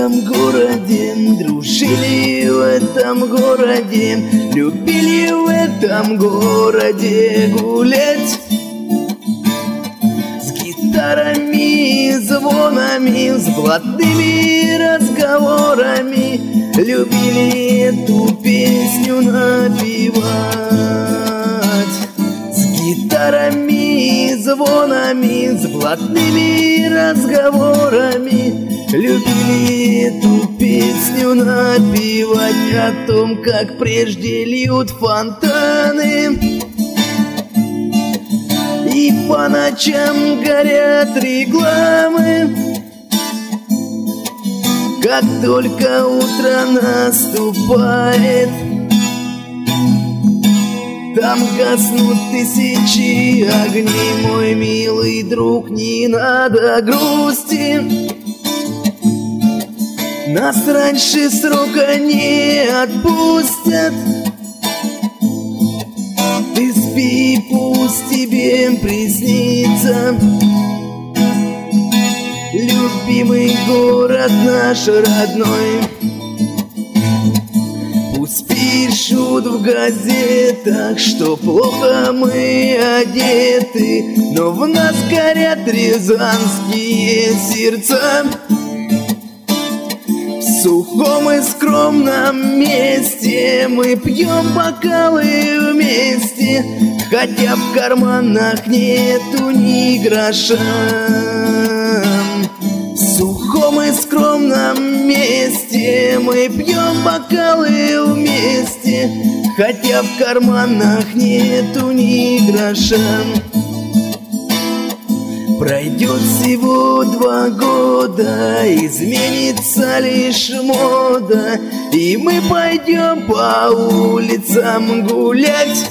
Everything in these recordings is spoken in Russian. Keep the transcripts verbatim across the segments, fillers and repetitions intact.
этом городе, дружили в этом городе, любили в этом городе гулять. С гитарами, звонами, с блатными разговорами любили эту песню напевать. С гитарами, звонами, с блатными разговорами любили эту песню напевать. О том, как прежде льют фонтаны и по ночам горят рекламы. Как только утро наступает, там гаснут тысячи огней. Мой милый друг, не надо грусти, нас раньше срока не отпустят. Ты спи, пусть тебе приснится любимый город наш родной. Пусть пишут в газетах, что плохо мы одеты, но в нас горят рязанские сердца. В сухом и скромном месте мы пьем бокалы вместе, хотя в карманах нету ни гроша. В сухом и скромном месте мы пьем бокалы вместе, хотя в карманах нету ни гроша. Пройдет всего два года, изменится лишь мода, и мы пойдем по улицам гулять.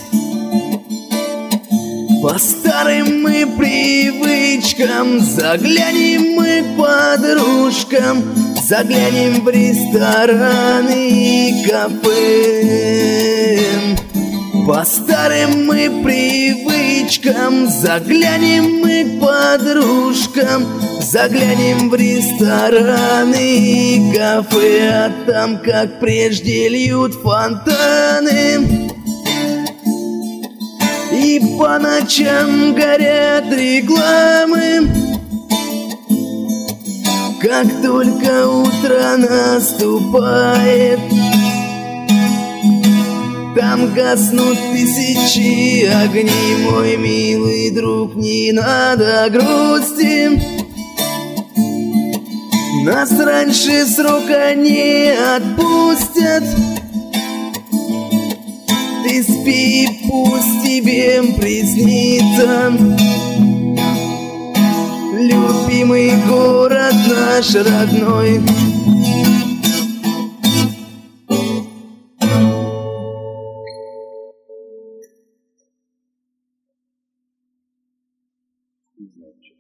По старым мы привычкам заглянем мы к подружкам, заглянем в рестораны и кафе. По старым мы привычкам заглянем мы к подружкам, заглянем в рестораны и кафе. А там, как прежде, льют фонтаны и по ночам горят рекламы. Как только утро наступает, там гаснут тысячи огней. Мой милый друг, не надо грусти, нас раньше срока не отпустят. Ты спи, пусть тебе приснится любимый город наш родной. Значит.